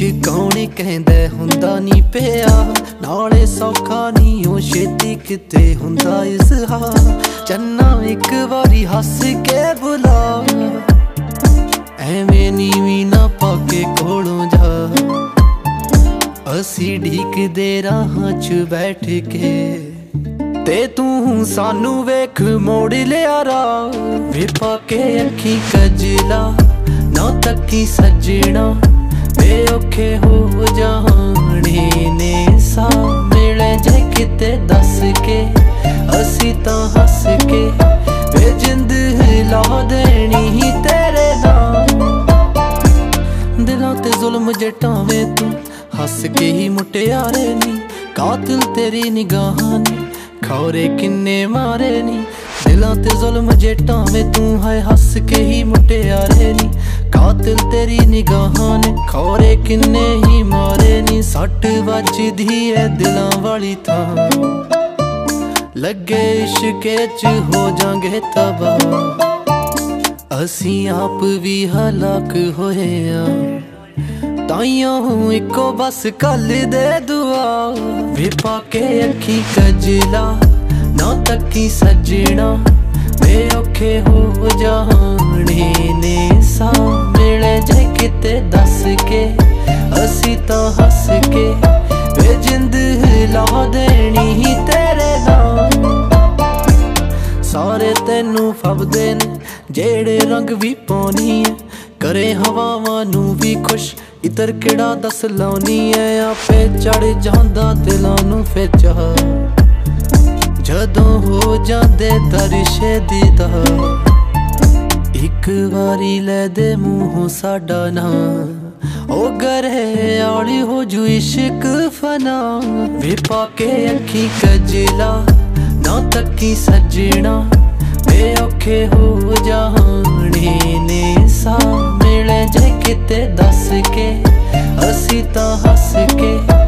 कौनी कहंदे हुंदा नी पिया, नाले सौखा नी ओ छेती किते हुंदा इजहार। चन्ना एक बारी हस के बुला, एवें नीवी ना पाके कोलों जा। असी ढीकदे राहां च बैठ के, ते तू सानू वेख मोड़ लिया राह। वे पाके अखी कजला ना तकी सजना, वे औखे हो जाने ने सा। मिले जे किते दस के असी तां हस के, वे जिंद ला देनी तेरे नाम। दिलां ते जुल्म जटावे तू, हस के ही मुटियारे नी। कातिल तेरी निगाहां ने, खौरे किन्ने मारे नी। दिलां ते जुल्म जटावे तू, है हस के ही मुटियारे नी। कातिल तेरी निगाहां ने, खौरे किन्ने ही मारे नी। सट वजदी है दिलां वाली थां, लगे इश्के च हो जांगे तबाह। असी आप भी हलाक होए आ, ताइयों इको बस कल दे दुआ। वे पाके अखी कजला ना तकी सजना, वे औखे हो जाने ने सा। मिले जे किते दस के असी तां हस के, वे जिंद ला देनी तेरे नाम। सारे तेनू फबदे ने जेड़े रंग भी पाउनी है, करे हवावां नू भी खुश इतर केड़ा दस लाउनी है। आपे चढ़ जांदा दिलां नू फिर जदों हो जांदे दरिशे दीदार। एक बारी ले दे मूहों साडा नां, ओ गरे आली हो जू इश्क फना। वे पाके अखी कजला ना तकी सजना, वे औखे हो जाने ने सा। मिले जे किते दस के असी तां हस के,